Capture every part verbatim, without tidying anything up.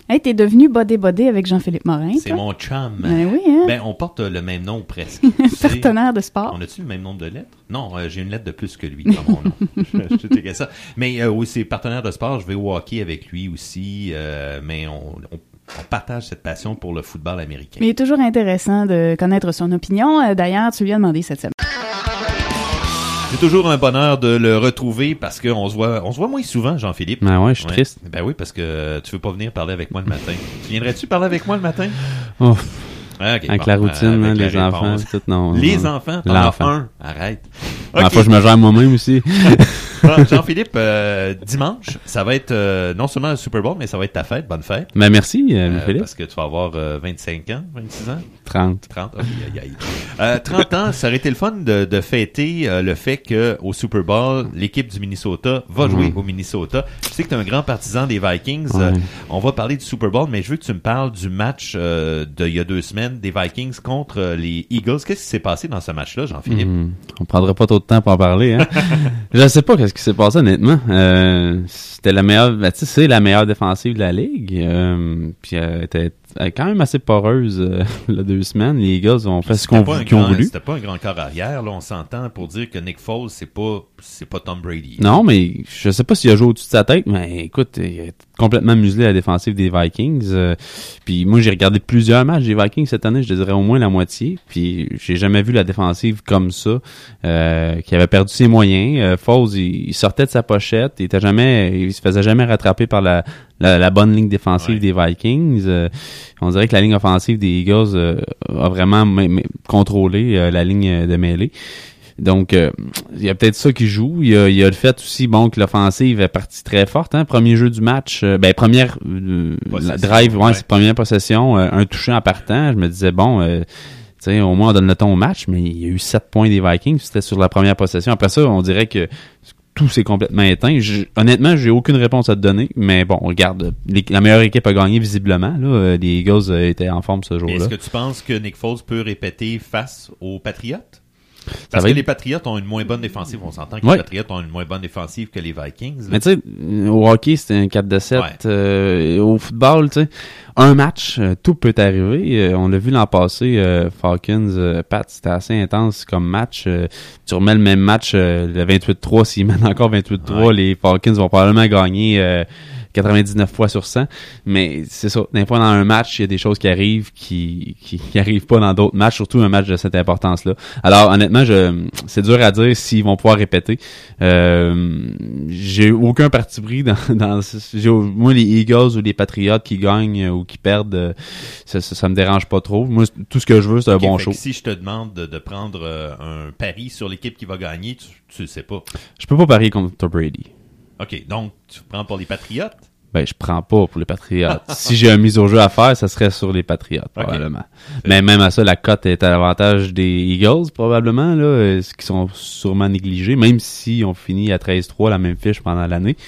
Hey, t'es devenu body-body avec Jean-Philippe Morin. C'est toi? mon chum. Ben oui, hein? Ben, on porte le même nom presque. Partenaire de sport. On a-tu le même nombre de lettres? Non, euh, j'ai une lettre de plus que lui dans mon nom. je, je te dirais ça. Mais euh, oui, c'est partenaire de sport. Je vais au hockey avec lui aussi. Euh, mais on, on, on partage cette passion pour le football américain. Mais il est toujours intéressant de connaître son opinion. Euh, D'ailleurs, tu lui as demandé cette semaine. C'est toujours un bonheur de le retrouver parce qu'on se voit, on se voit moins souvent, Jean-Philippe. Ben ouais, je suis ouais. triste. Ben oui, parce que tu veux pas venir parler avec moi le matin. Tu viendrais-tu parler avec moi le matin? Oh. Ah, okay, avec bon, la routine, euh, avec hein, la les réponse. enfants, tout, non. Les non. enfants, t'en as un. Arrête. Okay. Okay. Faut que je me gère moi-même aussi. Bon, Jean-Philippe, euh, dimanche, ça va être euh, non seulement le Super Bowl, mais ça va être ta fête. Bonne fête. Ben merci, euh, euh, Philippe. Parce que tu vas avoir euh, vingt-cinq ans, vingt-six ans? trente. trente, oh, aïe, aïe. Euh, trente ans, ça aurait été le fun de, de fêter euh, le fait que au Super Bowl, l'équipe du Minnesota va jouer mmh. au Minnesota. Je sais que tu es un grand partisan des Vikings. Ouais. Euh, on va parler du Super Bowl, mais je veux que tu me parles du match euh, d'il y a deux semaines des Vikings contre euh, les Eagles. Qu'est-ce qui s'est passé dans ce match-là, Jean-Philippe? Mmh. On prendra pas trop de temps pour en parler, hein. Je sais pas qu'est-ce qui s'est passé, honnêtement. Euh, c'était la meilleure, ben, tu sais, c'est la meilleure défensive de la ligue. Euh, puis elle était quand même assez poreuse euh, là, deux semaines. Les Eagles ont fait ce qu'on, qu'ils ont voulu. C'était pas un grand corps arrière, là. On s'entend pour dire que Nick Foles, c'est pas, c'est pas Tom Brady. Non, mais je sais pas s'il a joué au-dessus de sa tête, mais écoute, il a complètement muselé la défensive des Vikings. Euh, puis moi, j'ai regardé plusieurs matchs des Vikings cette année, je dirais au moins la moitié. Puis j'ai jamais vu la défensive comme ça, euh, qui avait perdu ses moyens. Euh, Foles, il, il sortait de sa pochette, il était jamais, il se faisait jamais rattraper par la La, la bonne ligne défensive ouais. des Vikings. Euh, on dirait que la ligne offensive des Eagles euh, a vraiment m- m- contrôlé euh, la ligne de mêlée. Donc, il euh, y a peut-être ça qui joue. Il y a, y a le fait aussi, bon, que l'offensive est partie très forte. Hein? Premier jeu du match, euh, ben première euh, drive, ouais, ouais. c'est première possession, euh, un touché en partant. Je me disais, bon... Euh, tu sais, au moins on donne le ton au match, mais il y a eu sept points des Vikings. C'était sur la première possession. Après ça, on dirait que tout s'est complètement éteint. Je, honnêtement, j'ai aucune réponse à te donner, mais bon, regarde, les, la meilleure équipe a gagné visiblement. Là, les Eagles étaient en forme ce jour-là. Est-ce que tu penses que Nick Foles peut répéter face aux Patriots? Parce que être... les Patriots ont une moins bonne défensive. On s'entend que ouais. les Patriots ont une moins bonne défensive que les Vikings. Là. Mais tu sais, au hockey, c'était un quatre de sept. Ouais. Euh, au football, tu sais, un match, euh, tout peut arriver. Euh, on l'a vu l'an passé, euh, Falcons, euh, Pat, c'était assez intense comme match. Euh, tu remets le même match, euh, le vingt-huit trois, s'ils mènent encore vingt-huit trois, ouais. les Falcons vont probablement gagner... Euh, quatre-vingt-dix-neuf fois sur cent, mais c'est ça. Des fois, dans un match, il y a des choses qui arrivent qui, qui, qui arrivent pas dans d'autres matchs, surtout un match de cette importance-là. Alors, honnêtement, je, c'est dur à dire s'ils vont pouvoir répéter. Euh, j'ai aucun parti pris dans, dans j'ai, moi, les Eagles ou les Patriots qui gagnent ou qui perdent, ça, ça, ça me dérange pas trop. Moi, tout ce que je veux, c'est un okay, bon show. Si je te demande de, de prendre euh, un pari sur l'équipe qui va gagner, tu, tu le sais pas. Je peux pas parier contre Brady. OK, donc tu prends pour les Patriots? Ben, je prends pas pour les Patriots. Si j'ai un mise au jeu à faire, ça serait sur les Patriots, okay. probablement. C'est Mais même à ça, la cote est à l'avantage des Eagles, probablement, là, ce qui sont sûrement négligés, même si on finit à treize trois la même fiche pendant l'année.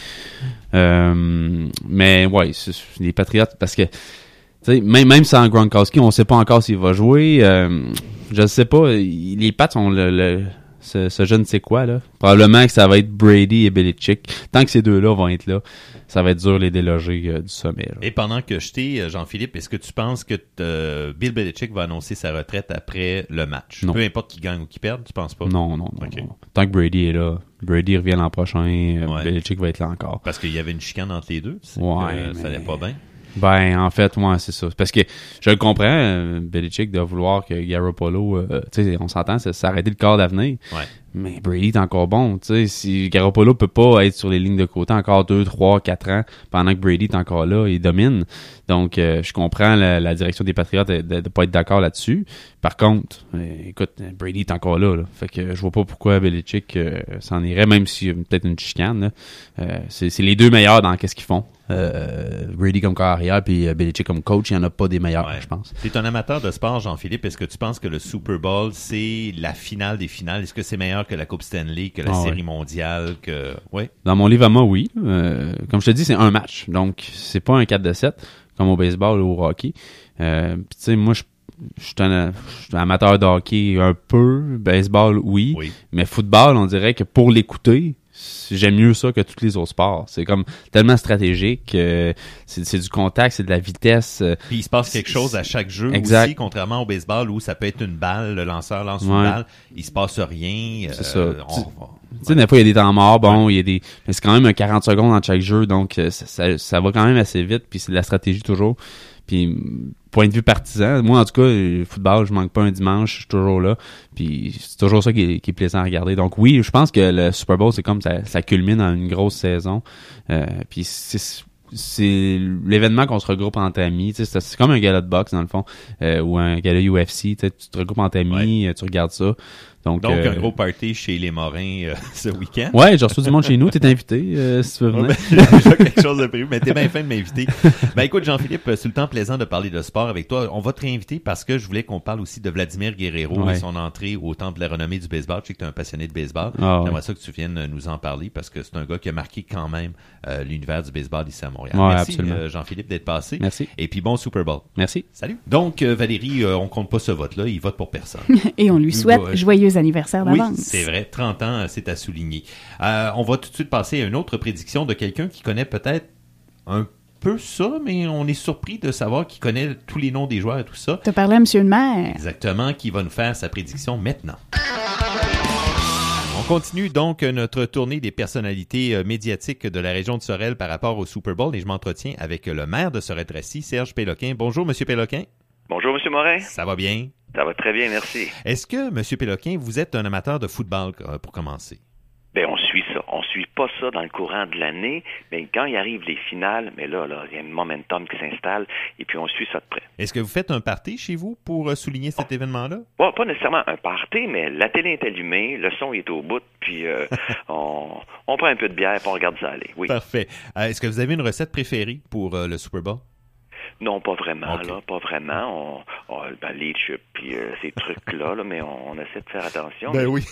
Euh, mais ouais, c'est, les Patriots, parce que, tu sais, même, même sans Gronkowski, on sait pas encore s'il va jouer. Euh, je sais pas, les Pats ont le... le Ce, ce je ne sais quoi, là. Probablement que ça va être Brady et Belichick. Tant que ces deux-là vont être là, ça va être dur de les déloger euh, du sommet. Là. Et pendant que je t'ai, Jean-Philippe, est-ce que tu penses que euh, Bill Belichick va annoncer sa retraite après le match? Non. Peu importe qui gagne ou qui perde, tu penses pas? Non, non, non, okay. non. Tant que Brady est là, Brady revient l'an prochain, ouais. Belichick va être là encore. Parce qu'il y avait une chicane entre les deux? C'est ouais, que, mais... ça allait pas bien? Ben, en fait, moi, c'est ça. Parce que je le comprends, euh, Belichick doit vouloir que Garoppolo, euh, tu sais, on s'entend, c'est s'arrêter le quart d'avenir. Ouais. Mais Brady est encore bon, tu sais. Si Garoppolo peut pas être sur les lignes de côté encore deux, trois, quatre ans, pendant que Brady est encore là, il domine. Donc, euh, je comprends la, la direction des Patriots de, de, de pas être d'accord là-dessus. Par contre, euh, écoute, Brady est encore là, là. Fait que je vois pas pourquoi Belichick euh, s'en irait, même s'il y a peut-être une chicane, là. Euh, c'est, c'est les deux meilleurs dans qu'est-ce qu'ils font. Euh, Brady comme corps arrière puis euh, Belichick comme coach, il n'y en a pas des meilleurs, ouais. je pense. Tu es un amateur de sport, Jean-Philippe. Est-ce que tu penses que le Super Bowl, c'est la finale des finales? Est-ce que c'est meilleur que la Coupe Stanley, que la ah, série ouais. mondiale? Que... Ouais. Dans mon livre à moi, oui. Euh, comme je te dis, c'est un match. Donc, c'est pas un quatre de sept comme au baseball ou au hockey. Euh, tu sais, moi, je Je suis un, un amateur de hockey un peu, baseball, oui, oui. Mais football, on dirait que pour l'écouter, j'aime mieux ça que tous les autres sports. C'est comme tellement stratégique, euh, c'est, c'est du contact, c'est de la vitesse. Euh, Puis il se passe quelque chose à chaque jeu exact. aussi, contrairement au baseball où ça peut être une balle, le lanceur lance ouais. une balle, il se passe rien. C'est euh, ça. On, tu on, tu sais, des fois il y a des temps morts, bon, ouais. il y a des, mais c'est quand même un quarante secondes dans chaque jeu, donc ça, ça, ça va quand même assez vite, puis c'est de la stratégie toujours. Puis point de vue partisan, moi en tout cas, le football, je manque pas un dimanche, je suis toujours là. Puis c'est toujours ça qui est, qui est plaisant à regarder. Donc oui, je pense que le Super Bowl, c'est comme ça, ça culmine en une grosse saison. Euh, puis c'est c'est l'événement qu'on se regroupe entre amis. Tu sais, c'est, c'est comme un gala de boxe dans le fond, euh, ou un gala U F C. Tu sais, tu te regroupes entre amis, ouais. tu regardes ça. Donc, Donc euh, un gros party chez les Morins euh, ce week-end. Ouais, j'ai reçu du monde chez nous. T'es invité euh, si tu veux venir. Ouais, ben, j'ai déjà quelque chose de prévu, mais t'es bien fin de m'inviter. Ben écoute, Jean-Philippe, c'est le temps plaisant de parler de sport avec toi. On va te réinviter parce que je voulais qu'on parle aussi de Vladimir Guerrero ouais. et son entrée au temple de la renommée du baseball. Je sais que tu es un passionné de baseball. Oh, J'aimerais ouais. ça que tu viennes nous en parler parce que c'est un gars qui a marqué quand même euh, l'univers du baseball ici à Montréal. Ouais, Merci absolument. Jean-Philippe d'être passé. Merci. Et puis bon Super Bowl. Merci. Salut. Donc euh, Valérie, euh, on compte pas ce vote-là, il vote pour personne. Et on lui souhaite ouais. joyeux anniversaire d'avance. Oui, c'est vrai. trente ans, c'est à souligner. Euh, on va tout de suite passer à une autre prédiction de quelqu'un qui connaît peut-être un peu ça, mais on est surpris de savoir qu'il connaît tous les noms des joueurs et tout ça. Tu parlais à Monsieur le maire. Exactement, qui va nous faire sa prédiction maintenant. On continue donc notre tournée des personnalités médiatiques de la région de Sorel par rapport au Super Bowl et je m'entretiens avec le maire de Sorel-Tracy, Serge Péloquin. Bonjour, Monsieur Péloquin. Bonjour, Monsieur Morin. Ça va bien? Ça va très bien, merci. Est-ce que, Monsieur Péloquin, vous êtes un amateur de football pour commencer? Bien, on suit ça. On suit pas ça dans le courant de l'année, mais quand il arrive les finales, mais là, là, il y a un momentum qui s'installe, et puis on suit ça de près. Est-ce que vous faites un party chez vous pour souligner cet oh. événement-là? Bon, pas nécessairement un party, mais la télé est allumée, le son est au bout, puis euh, on, on prend un peu de bière et on regarde ça aller. Oui. Parfait. Euh, est-ce que vous avez une recette préférée pour euh, le Super Bowl? Non, pas vraiment, okay. là, pas vraiment. On, on ben, les chips puis euh, ces trucs-là, là, mais on, on essaie de faire attention. Ben mais, oui.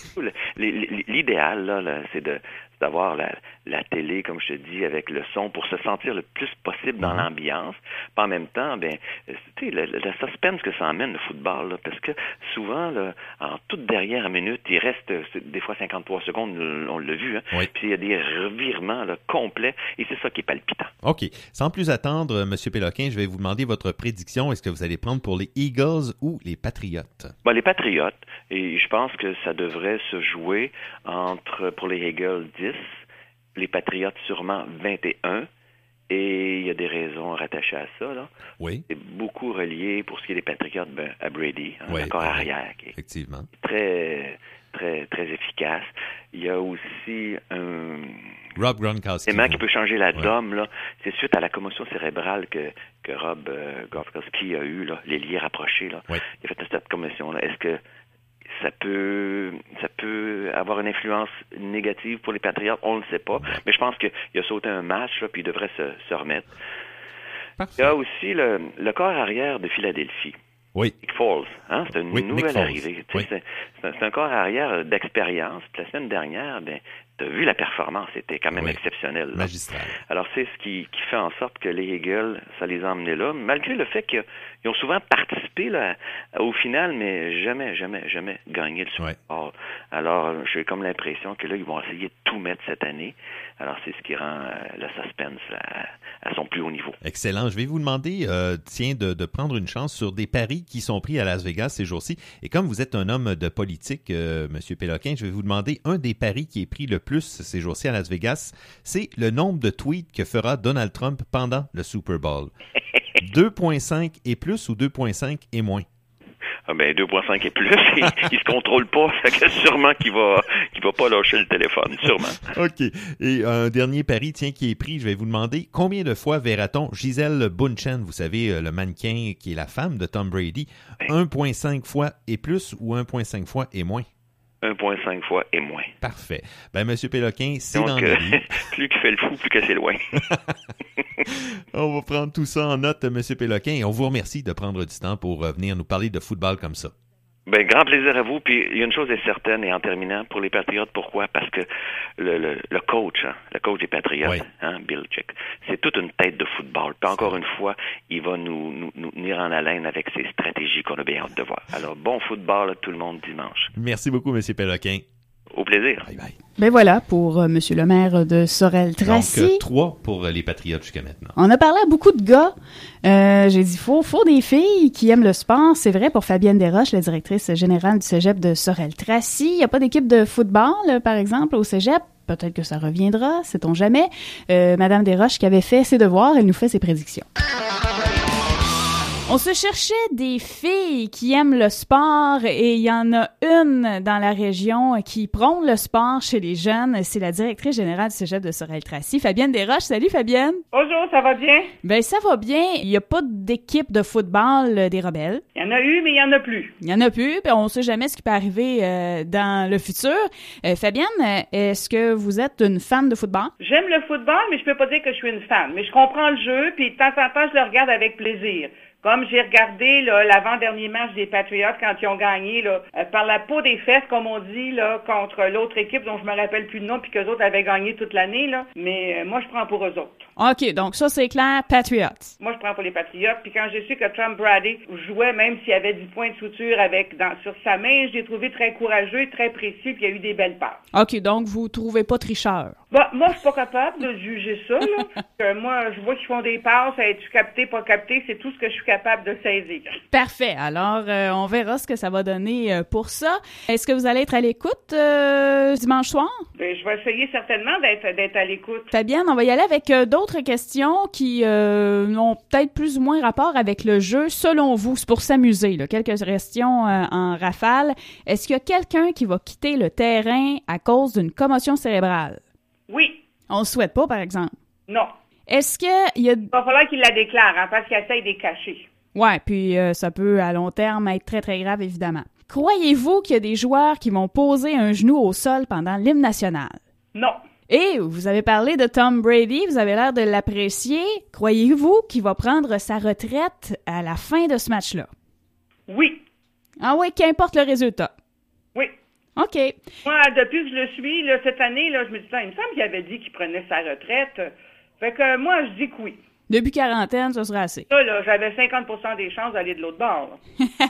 L'idéal, là, là c'est de d'avoir la, la télé, comme je te dis, avec le son pour se sentir le plus possible dans mm-hmm. l'ambiance. Puis en même temps, ben, tu sais, le, le suspense que ça emmène, le football, là, parce que souvent, là, en toute dernière minute, il reste des fois cinquante-trois secondes, on l'a vu, hein, oui. puis il y a des revirements là, complets, et c'est ça qui est palpitant. OK. Sans plus attendre, M. Péloquin, je vais vous demander votre prédiction. Est-ce que vous allez prendre pour les Eagles ou les Patriotes? Ben, les Patriotes, et je pense que ça devrait se jouer entre, pour les Eagles, dix, les Patriotes sûrement vingt et un, et il y a des raisons rattachées à ça. Là. Oui. C'est beaucoup relié, pour ce qui est des Patriotes, ben, à Brady, hein, oui, un corps oui, arrière, qui est effectivement. très, très, très efficace. Il y a aussi un... Rob Gronkowski. élément qui peut changer la ouais. donne, là. C'est suite à la commotion cérébrale que, que Rob euh, Gronkowski a eu, là, les liés rapprochés. Là. Oui. Il a fait cette commotion-là. Est-ce que ça peut ça peut avoir une influence négative pour les Patriotes? On ne le sait pas. Ouais. Mais je pense qu'il a sauté un match, là, puis il devrait se, se remettre. Parfait. Il y a aussi le, le corps arrière de Philadelphie. Oui. Nick Foles, hein? C'est une oui, nouvelle arrivée. Oui. C'est, c'est, un, c'est un corps arrière d'expérience. Puis la semaine dernière, ben, tu as vu la performance, c'était quand même oui. exceptionnel. Là. Magistral. Alors, c'est ce qui, qui fait en sorte que les Eagles, ça les a emmenés là, malgré le fait qu'ils ont souvent participé là, au final, mais jamais, jamais, jamais gagné le Super Bowl. Oui. Alors, j'ai comme l'impression que là, ils vont essayer de tout mettre cette année. Alors, c'est ce qui rend euh, le suspense là, à son plus haut niveau. Excellent. Je vais vous demander, euh, tiens, de, de prendre une chance sur des paris qui sont pris à Las Vegas ces jours-ci. Et comme vous êtes un homme de politique, euh, M. Péloquin, je vais vous demander un des paris qui est pris le plus ces jours-ci à Las Vegas, c'est le nombre de tweets que fera Donald Trump pendant le Super Bowl. deux virgule cinq et plus ou deux virgule cinq et moins? Ah ben deux virgule cinq et plus, il, il se contrôle pas, fait que sûrement qu'il va qu'il va pas lâcher le téléphone, sûrement. OK. Et un dernier pari, tiens, qui est pris, je vais vous demander, combien de fois verra-t-on Gisèle Bündchen, vous savez, le mannequin qui est la femme de Tom Brady, ben. un virgule cinq fois et plus ou un virgule cinq fois et moins? un virgule cinq fois et moins. Parfait. Ben, M. Péloquin, c'est Donc, dans la vie. Plus qu'il fait le fou, plus que c'est loin. On va prendre tout ça en note, M. Péloquin, et on vous remercie de prendre du temps pour venir nous parler de football comme ça. Ben, grand plaisir à vous. Puis, il y a une chose est certaine, et en terminant, pour les Patriotes, pourquoi? Parce que le, le, le coach, hein, le coach des Patriotes, oui. hein, Bill Chick, c'est toute une tête de football. Puis, encore une fois, il va nous, nous, nous tenir en haleine avec ses stratégies qu'on a bien hâte de voir. Alors, bon football à tout le monde dimanche. Merci beaucoup, M. Péloquin. Au plaisir. Bye bye. Ben voilà, pour euh, Monsieur le maire de Sorel-Tracy. Donc, euh, trois pour euh, les Patriotes jusqu'à maintenant. On a parlé à beaucoup de gars. Euh, j'ai dit, faut, faut des filles qui aiment le sport. C'est vrai pour Fabienne Desroches, la directrice générale du cégep de Sorel-Tracy. Il n'y a pas d'équipe de football, là, par exemple, au cégep. Peut-être que ça reviendra, sait-on jamais. Euh, Madame Desroches qui avait fait ses devoirs, elle nous fait ses prédictions. On se cherchait des filles qui aiment le sport et il y en a une dans la région qui prône le sport chez les jeunes. C'est la directrice générale du cégep de Sorel-Tracy, Fabienne Desroches. Salut Fabienne. Bonjour, ça va bien? Ben ça va bien. Il n'y a pas d'équipe de football euh, des Rebelles. Il y en a eu, mais il y en a plus. Il y en a plus, puis on ne sait jamais ce qui peut arriver euh, dans le futur. Euh, Fabienne, est-ce que vous êtes une fan de football? J'aime le football, mais je peux pas dire que je suis une fan. Mais je comprends le jeu, puis de temps en temps, je le regarde avec plaisir. Comme j'ai regardé là, l'avant-dernier match des Patriots quand ils ont gagné là, euh, par la peau des fesses, comme on dit, là, contre l'autre équipe dont je me rappelle plus le nom, puis qu'eux autres avaient gagné toute l'année. Là. Mais euh, moi, je prends pour eux autres. OK, donc ça, c'est clair, Patriots. Moi, je prends pour les Patriots. Puis quand j'ai su que Tom Brady jouait, même s'il avait dix points de suture avec dans, sur sa main, j'ai trouvé très courageux, très précis, puis il y a eu des belles passes. OK, donc vous trouvez pas tricheur? Bah, moi, je suis pas capable de juger ça. Là. euh, moi, je vois qu'ils font des passes, es-tu capté, pas capté, c'est tout ce que je suis capable de saisir. Parfait. Alors, euh, on verra ce que ça va donner euh, pour ça. Est-ce que vous allez être à l'écoute euh, dimanche soir? Ben, je vais essayer certainement d'être, d'être à l'écoute. Fabienne, on va y aller avec euh, d'autres questions qui euh, ont peut-être plus ou moins rapport avec le jeu. Selon vous, c'est pour s'amuser. Là. Quelques questions euh, en rafale. Est-ce qu'il y a quelqu'un qui va quitter le terrain à cause d'une commotion cérébrale? Oui. On le souhaite pas, par exemple. Non. Est-ce qu'il y a... Il va falloir qu'il la déclare, hein, parce qu'il essaye de les cacher. Ouais, puis euh, ça peut, à long terme, être très, très grave, évidemment. Croyez-vous qu'il y a des joueurs qui vont poser un genou au sol pendant l'hymne national? Non. Et vous avez parlé de Tom Brady, vous avez l'air de l'apprécier. Croyez-vous qu'il va prendre sa retraite à la fin de ce match-là? Oui. Ah oui, qu'importe le résultat. Oui. OK. Moi, depuis que je le suis, là, cette année, là, je me dis, il me semble qu'il avait dit qu'il prenait sa retraite. Fait que moi, je dis que oui. Depuis quarantaine, ça sera assez. Ça, là, j'avais cinquante pour cent des chances d'aller de l'autre bord.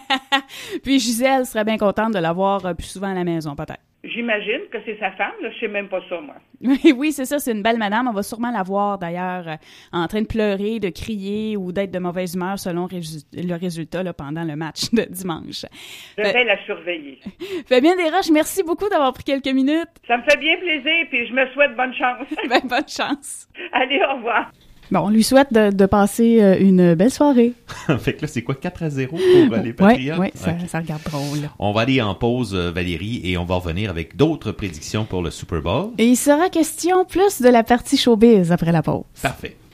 Puis Gisèle serait bien contente de l'avoir plus souvent à la maison, peut-être. J'imagine que c'est sa femme, là. Je sais même pas ça, moi. Oui, oui, c'est ça, c'est une belle madame. On va sûrement la voir, d'ailleurs, euh, en train de pleurer, de crier ou d'être de mauvaise humeur selon résu- le résultat là, pendant le match de dimanche. Je vais la surveiller. Fabienne Desroches, merci beaucoup d'avoir pris quelques minutes. Ça me fait bien plaisir, puis je me souhaite bonne chance. Ben, bonne chance. Allez, au revoir. Bon, on lui souhaite de, de passer euh, une belle soirée. Fait que là, c'est quoi, quatre à zéro pour euh, les Patriots? Oui, ouais, ça, okay. ça regarde drôle. On va aller en pause, euh, Valérie, et on va revenir avec d'autres prédictions pour le Super Bowl. Et il sera question plus de la partie showbiz après la pause. Parfait.